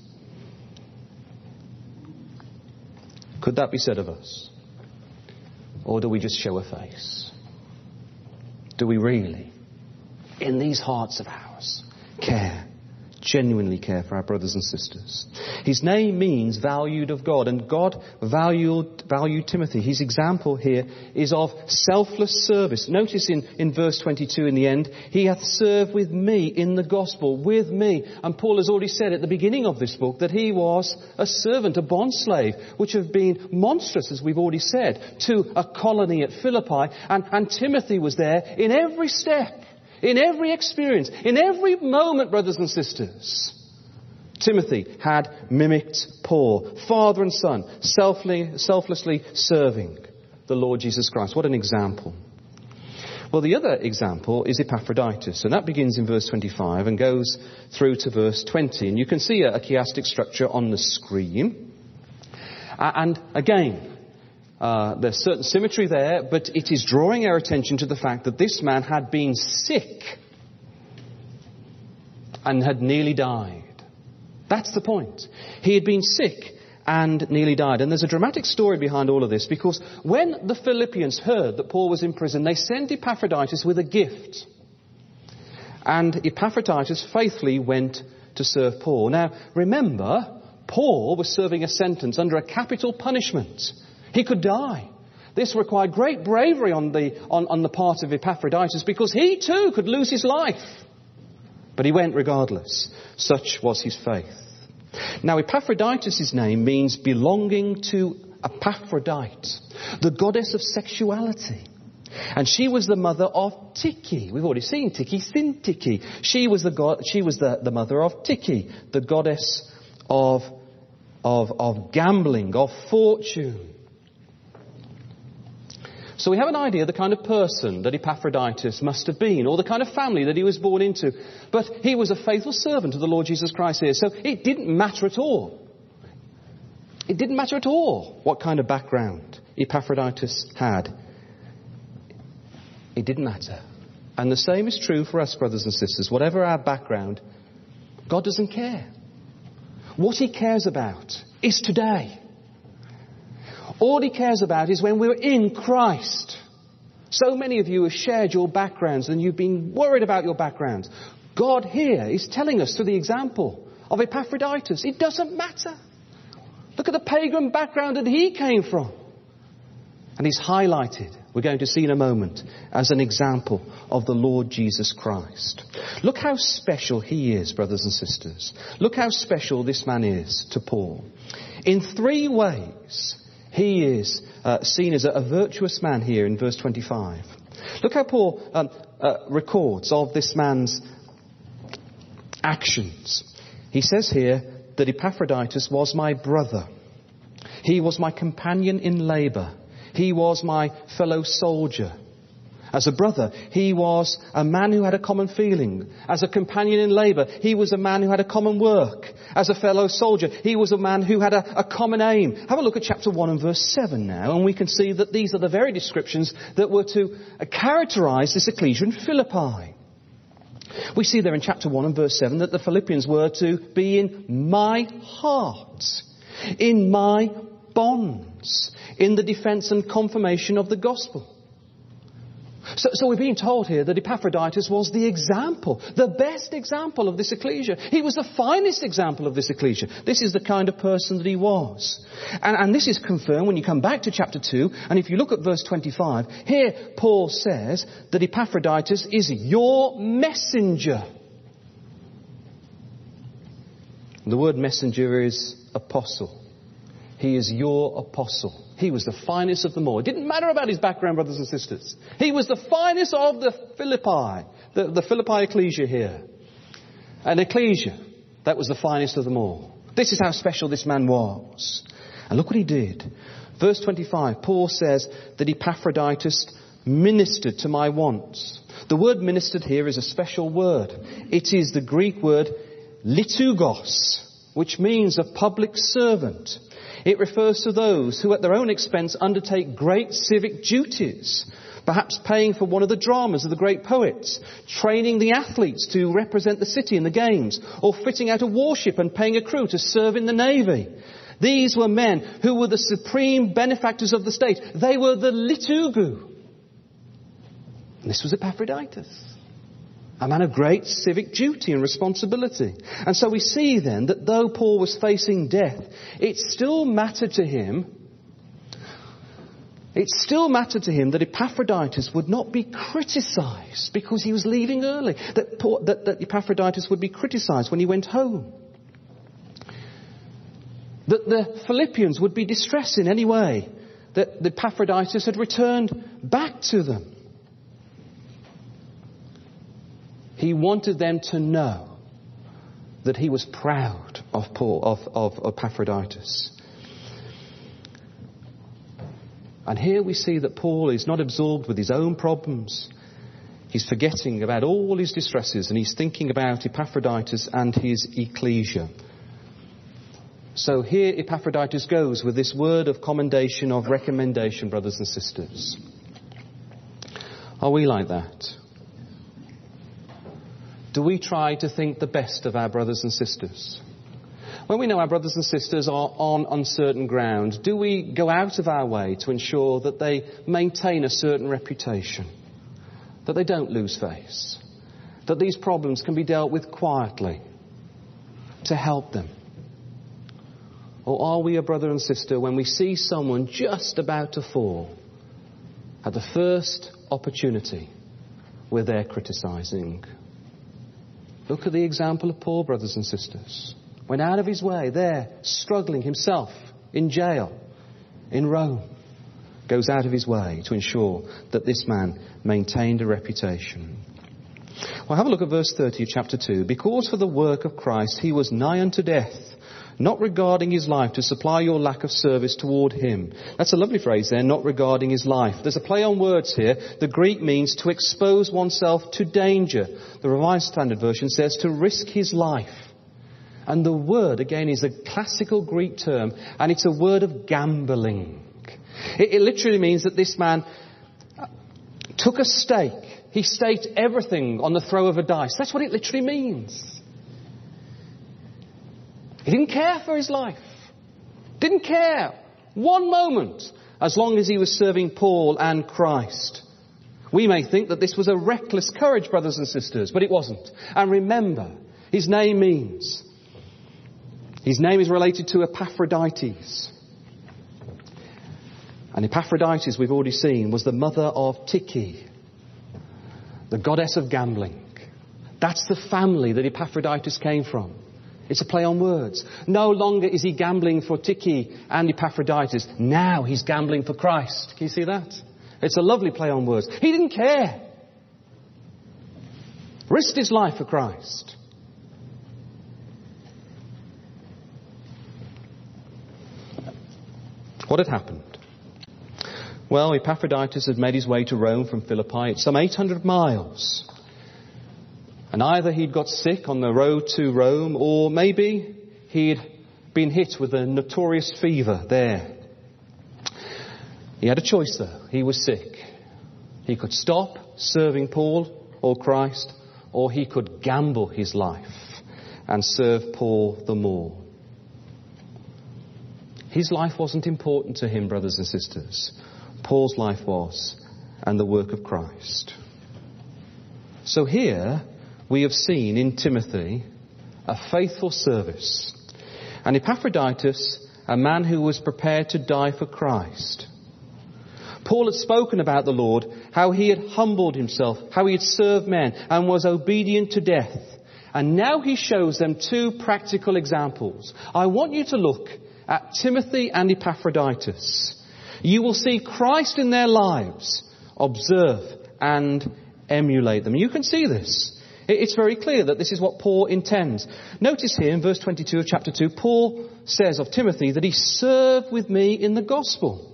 Could that be said of us? Or do we just show a face? Do we really, in these hearts of ours, care genuinely care for our brothers and sisters. His name means valued of God, and God valued Timothy. His example here is of selfless service. Notice in verse 22 in the end, he hath served with me in the gospel, with me. And Paul has already said at the beginning of this book that he was a servant, a bondslave, which have been monstrous, as we've already said, to a colony at Philippi. And Timothy was there in every step. In every experience, in every moment, brothers and sisters, Timothy had mimicked Paul, father and son, selflessly serving the Lord Jesus Christ. What an example. Well, the other example is Epaphroditus, and that begins in verse 25 and goes through to verse 20. And you can see a chiastic structure on the screen. And again, there's certain symmetry there, but it is drawing our attention to the fact that this man had been sick and had nearly died. That's the point. He had been sick and nearly died. And there's a dramatic story behind all of this, because when the Philippians heard that Paul was in prison, they sent Epaphroditus with a gift. And Epaphroditus faithfully went to serve Paul. Now, remember, Paul was serving a sentence under a capital punishment. He could die. This required great bravery on the part of Epaphroditus, because he too could lose his life. But he went regardless. Such was his faith. Now, Epaphroditus' name means belonging to Epaphrodite, the goddess of sexuality. And she was the mother of Tyche. We've already seen Tyche, Syntyche. She was the mother of Tyche, the goddess of gambling, of fortune. So we have an idea of the kind of person that Epaphroditus must have been, or the kind of family that he was born into. But he was a faithful servant of the Lord Jesus Christ here. So it didn't matter at all. It didn't matter at all what kind of background Epaphroditus had. It didn't matter. And the same is true for us, brothers and sisters. Whatever our background, God doesn't care. What he cares about is today. All he cares about is when we're in Christ. So many of you have shared your backgrounds and you've been worried about your backgrounds. God here is telling us through the example of Epaphroditus, it doesn't matter. Look at the pagan background that he came from. And he's highlighted, we're going to see in a moment, as an example of the Lord Jesus Christ. Look how special he is, brothers and sisters. Look how special this man is to Paul. In 3 ways, he is seen as a virtuous man here in verse 25. Look how Paul records of this man's actions. He says here that Epaphroditus was my brother. He was my companion in labour. He was my fellow soldier. As a brother, he was a man who had a common feeling. As a companion in labour, he was a man who had a common work. As a fellow soldier, he was a man who had a common aim. Have a look at chapter 1 and verse 7 now, and we can see that these are the very descriptions that were to characterise this ecclesia in Philippi. We see there in chapter 1 and verse 7 that the Philippians were to be in my heart, in my bonds, in the defence and confirmation of the gospel. So we're being told here that Epaphroditus was the example, the best example of this ecclesia. He was the finest example of this ecclesia. This is the kind of person that he was. And this is confirmed when you come back to chapter 2. And if you look at verse 25, here Paul says that Epaphroditus is your messenger. The word messenger is apostle. He is your apostle. He was the finest of them all. It didn't matter about his background, brothers and sisters. He was the finest of the Philippi, the Philippi ecclesia here. An ecclesia that was the finest of them all. This is how special this man was. And look what he did. Verse 25, Paul says that Epaphroditus ministered to my wants. The word ministered here is a special word. It is the Greek word litugos, which means a public servant. It refers to those who at their own expense undertake great civic duties, perhaps paying for one of the dramas of the great poets, training the athletes to represent the city in the games, or fitting out a warship and paying a crew to serve in the navy. These were men who were the supreme benefactors of the state. They were the litugu. And this was Epaphroditus. a man of great civic duty and responsibility. And so we see then that though Paul was facing death, it still mattered to him that Epaphroditus would not be criticised because he was leaving early, that Epaphroditus would be criticised when he went home, that the Philippians would be distressed in any way, that Epaphroditus had returned back to them. He wanted them to know that he was proud of Epaphroditus. And here we see that Paul is not absorbed with his own problems. He's forgetting about all his distresses and he's thinking about Epaphroditus and his ecclesia. So here Epaphroditus goes with this word of commendation, of recommendation, brothers and sisters. Are we like that? Do we try to think the best of our brothers and sisters? When we know our brothers and sisters are on uncertain ground, do we go out of our way to ensure that they maintain a certain reputation, that they don't lose face, that these problems can be dealt with quietly to help them? Or are we a brother and sister when we see someone just about to fall, at the first opportunity, we're there criticising? Look at the example of Paul, brothers and sisters. Went out of his way there, struggling himself in jail in Rome. Goes out of his way to ensure that this man maintained a reputation. Well, have a look at verse 30 of chapter 2. Because for the work of Christ he was nigh unto death, not regarding his life to supply your lack of service toward him. That's a lovely phrase there, not regarding his life. There's a play on words here. The Greek means to expose oneself to danger. The Revised Standard Version says to risk his life. And the word, again, is a classical Greek term, and it's a word of gambling. It literally means that this man took a stake. He staked everything on the throw of a dice. That's what it literally means. He didn't care for his life. Didn't care one moment as long as he was serving Paul and Christ. We may think that this was a reckless courage, brothers and sisters, but it wasn't. And remember, his name is related to Epaphroditus. And Epaphroditus, we've already seen, was the mother of Tyche, the goddess of gambling. That's the family that Epaphroditus came from. It's a play on words. No longer is he gambling for Tyche and Epaphroditus. Now he's gambling for Christ. Can you see that? It's a lovely play on words. He didn't care. Risked his life for Christ. What had happened? Well, Epaphroditus had made his way to Rome from Philippi. It's some 800 miles. And either he'd got sick on the road to Rome, or maybe he'd been hit with a notorious fever there. He had a choice though. He was sick. He could stop serving Paul or Christ, or he could gamble his life and serve Paul the more. His life wasn't important to him, brothers and sisters. Paul's life was, and the work of Christ. So here we have seen in Timothy a faithful service, and Epaphroditus, a man who was prepared to die for Christ. Paul had spoken about the Lord, how he had humbled himself, how he had served men and was obedient to death. And now he shows them two practical examples. I want you to look at Timothy and Epaphroditus. You will see Christ in their lives. Observe and emulate them. You can see this. It's very clear that this is what Paul intends. Notice here in verse 22 of chapter 2, Paul says of Timothy that he served with me in the gospel.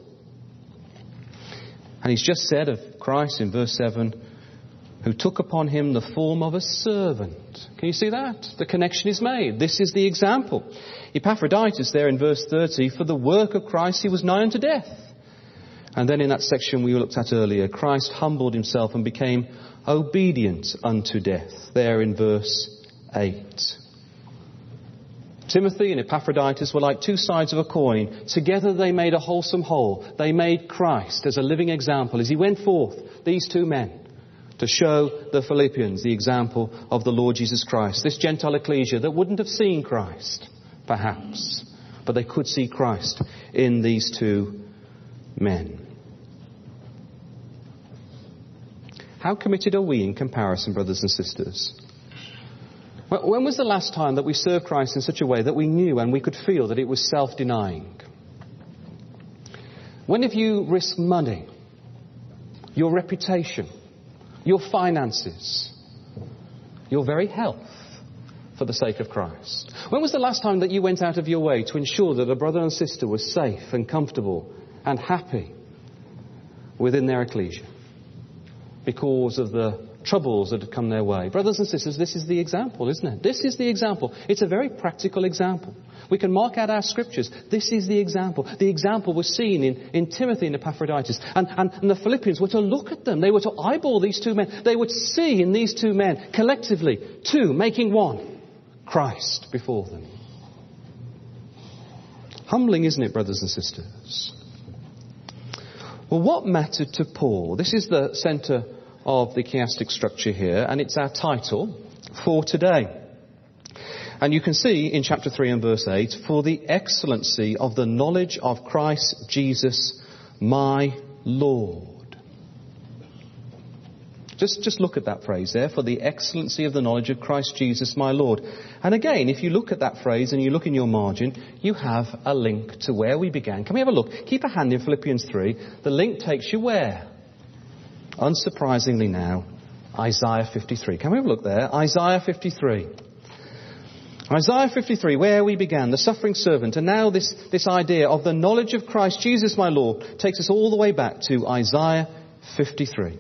And he's just said of Christ in verse 7, who took upon him the form of a servant. Can you see that? The connection is made. This is the example. Epaphroditus there in verse 30, for the work of Christ he was nigh unto death. And then in that section we looked at earlier, Christ humbled himself and became obedient unto death. There in verse 8. Timothy and Epaphroditus were like two sides of a coin. Together they made a wholesome whole. They made Christ as a living example. As he went forth, these two men to show the Philippians the example of the Lord Jesus Christ. This Gentile ecclesia that wouldn't have seen Christ, perhaps, but they could see Christ in these two men. How committed are we in comparison, brothers and sisters? When was the last time that we served Christ in such a way that we knew and we could feel that it was self-denying? When have you risked money, your reputation, your finances, your very health for the sake of Christ? When was the last time that you went out of your way to ensure that a brother and sister was safe and comfortable and happy within their ecclesia because of the troubles that had come their way? Brothers and sisters, this is the example, isn't it? This is the example. It's a very practical example. We can mark out our scriptures. This is the example. The example was seen in Timothy and Epaphroditus. And the Philippians were to look at them. They were to eyeball these two men. They would see in these two men, collectively, two making one, Christ before them. Humbling, isn't it, brothers and sisters? Well, what mattered to Paul? This is the centre of the chiastic structure here, and it's our title for today. And you can see in chapter 3 and verse 8, for the excellency of the knowledge of Christ Jesus, my Lord. Just look at that phrase there, for the excellency of the knowledge of Christ Jesus, my Lord. And again, if you look at that phrase and you look in your margin, you have a link to where we began. Can we have a look? Keep a hand in Philippians 3. The link takes you where? Unsurprisingly now, Isaiah 53. Can we have a look there? Isaiah 53. Isaiah 53, where we began, the suffering servant, and now this idea of the knowledge of Christ Jesus my Lord takes us all the way back to Isaiah 53.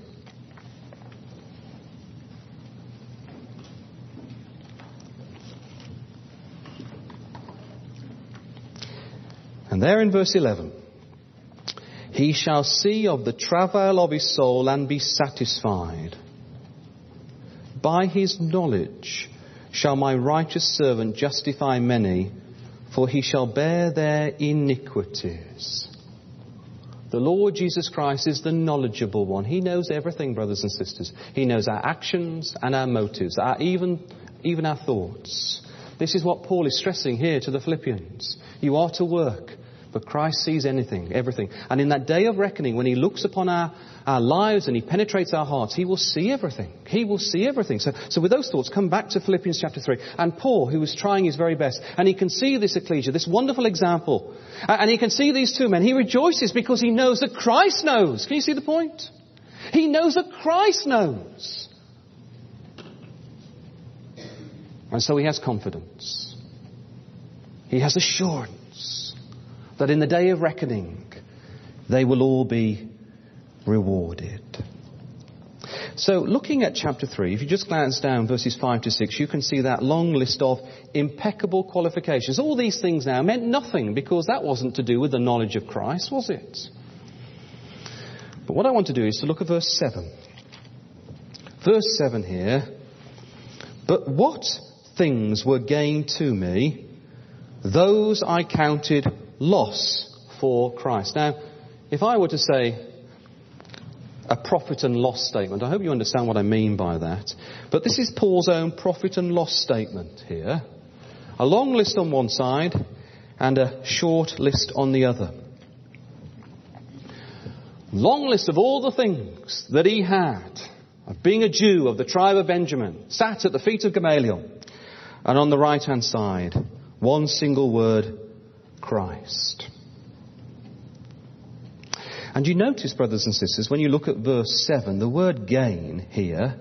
And there in verse 11, he shall see of the travail of his soul and be satisfied. By his knowledge shall my righteous servant justify many, for he shall bear their iniquities. The Lord Jesus Christ is the knowledgeable one. He knows everything, brothers and sisters. He knows our actions and our motives, even our thoughts. This is what Paul is stressing here to the Philippians. You are to work, but Christ sees everything. And in that day of reckoning, when he looks upon our lives and he penetrates our hearts, he will see everything. He will see everything. So with those thoughts, come back to Philippians chapter 3. And Paul, who was trying his very best, and he can see this ecclesia, this wonderful example, and he can see these two men. He rejoices because he knows that Christ knows. Can you see the point? He knows that Christ knows. And so he has confidence. He has assurance that in the day of reckoning, they will all be rewarded. So looking at chapter 3, if you just glance down verses 5 to 6, you can see that long list of impeccable qualifications. All these things now meant nothing because that wasn't to do with the knowledge of Christ, was it? But what I want to do is to look at verse 7. Verse 7 here. But what things were gained to me, those I counted loss for Christ. Now, if I were to say a profit and loss statement, I hope you understand what I mean by that. But this is Paul's own profit and loss statement here. A long list on one side and a short list on the other. Long list of all the things that he had of being a Jew of the tribe of Benjamin, sat at the feet of Gamaliel. And on the right-hand side, one single word, Christ. And you notice, brothers and sisters, when you look at verse 7, the word gain here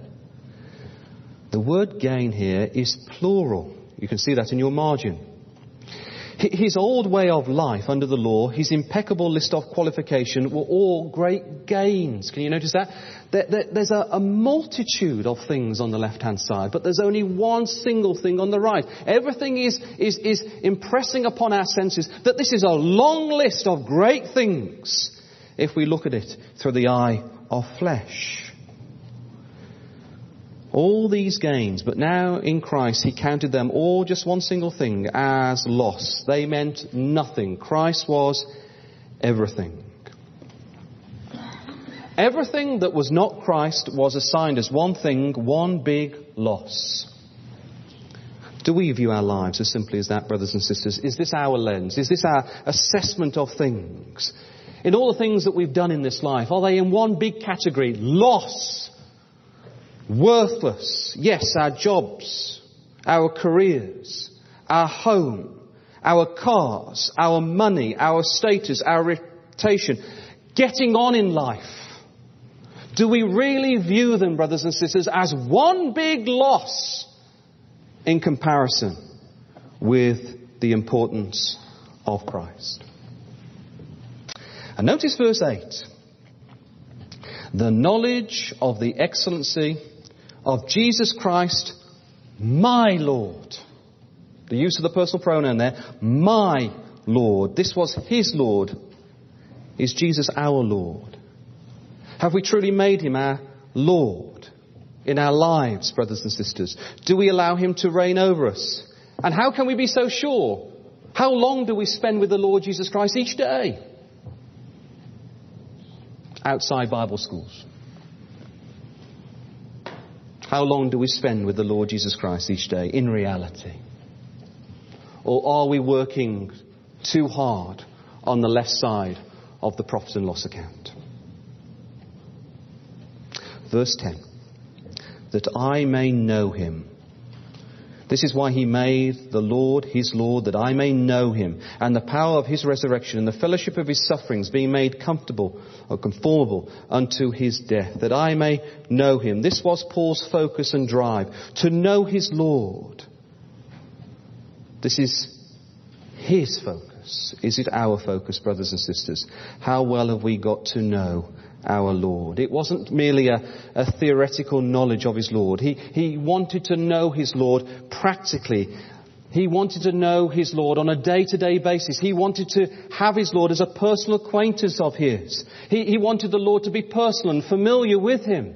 is plural. You can see that in your margin. His old way of life under the law, his impeccable list of qualification were all great gains. Can you notice that? There's a multitude of things on the left-hand side, but there's only one single thing on the right. Everything is impressing upon our senses that this is a long list of great things if we look at it through the eye of flesh. All these gains, but now in Christ he counted them all, just one single thing, as loss. They meant nothing. Christ was everything. Everything that was not Christ was assigned as one thing, one big loss. Do we view our lives as simply as that, brothers and sisters? Is this our lens? Is this our assessment of things? In all the things that we've done in this life, are they in one big category? Loss. Worthless. Yes, our jobs, our careers, our home, our cars, our money, our status, our reputation, getting on in life. Do we really view them, brothers and sisters, as one big loss in comparison with the importance of Christ? And notice verse 8. The knowledge of the excellency of Jesus Christ, my Lord. The use of the personal pronoun there, my Lord. This was his Lord. Is Jesus our Lord? Have we truly made him our Lord in our lives, brothers and sisters? Do we allow him to reign over us? And how can we be so sure? How long do we spend with the Lord Jesus Christ each day? Outside Bible schools. How long do we spend with the Lord Jesus Christ each day in reality? Or are we working too hard on the left side of the profit and loss account? Verse 10. That I may know him. This is why he made the Lord his Lord, that I may know him, and the power of his resurrection, and the fellowship of his sufferings, being made comfortable or conformable unto his death, that I may know him. This was Paul's focus and drive, to know his Lord. This is his focus. Is it our focus, brothers and sisters? How well have we got to know our Lord? It wasn't merely a theoretical knowledge of his Lord. He wanted to know his Lord practically. He wanted to know his Lord on a day-to-day basis. He wanted to have his Lord as a personal acquaintance of his. He wanted the Lord to be personal and familiar with him.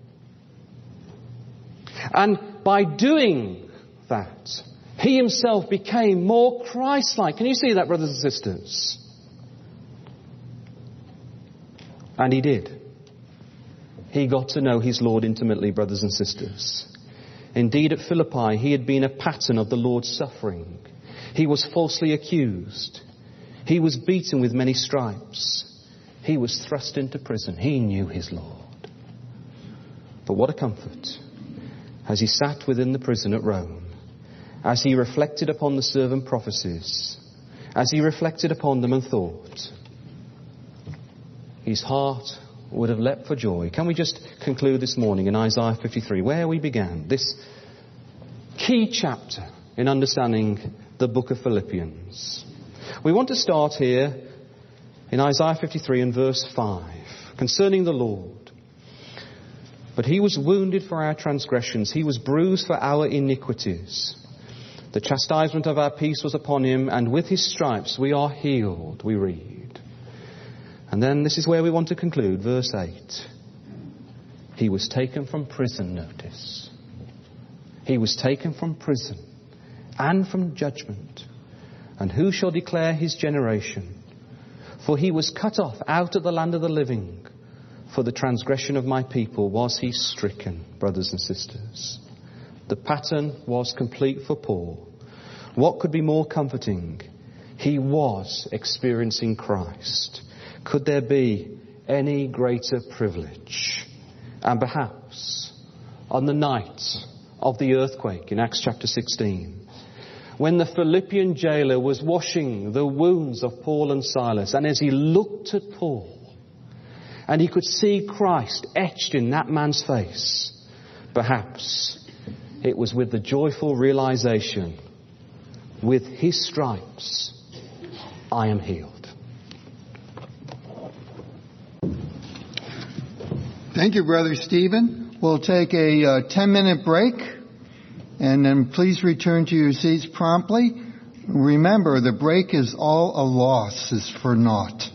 And by doing that, he himself became more Christ-like. Can you see that, brothers and sisters? And he did. He got to know his Lord intimately, brothers and sisters. Indeed, at Philippi, he had been a pattern of the Lord's suffering. He was falsely accused. He was beaten with many stripes. He was thrust into prison. He knew his Lord. But what a comfort as he sat within the prison at Rome, as he reflected upon the servant prophecies, as he reflected upon them and thought, his heart would have leapt for joy. Can we just conclude this morning in Isaiah 53, where we began, this key chapter in understanding the book of Philippians. We want to start here in Isaiah 53 and verse 5, concerning the Lord. But he was wounded for our transgressions, he was bruised for our iniquities. The chastisement of our peace was upon him, and with his stripes we are healed, we read. And then this is where we want to conclude, verse 8. He was taken from prison, notice. He was taken from prison and from judgment. And who shall declare his generation? For he was cut off out of the land of the living. For the transgression of my people was he stricken, brothers and sisters. The pattern was complete for Paul. What could be more comforting? He was experiencing Christ. Could there be any greater privilege? And perhaps on the night of the earthquake in Acts chapter 16, when the Philippian jailer was washing the wounds of Paul and Silas, and as he looked at Paul, and he could see Christ etched in that man's face, perhaps it was with the joyful realization, with his stripes, I am healed. Thank you, Brother Stephen. We'll take a 10-minute break, and then please return to your seats promptly. Remember, the break is all a loss, is for naught.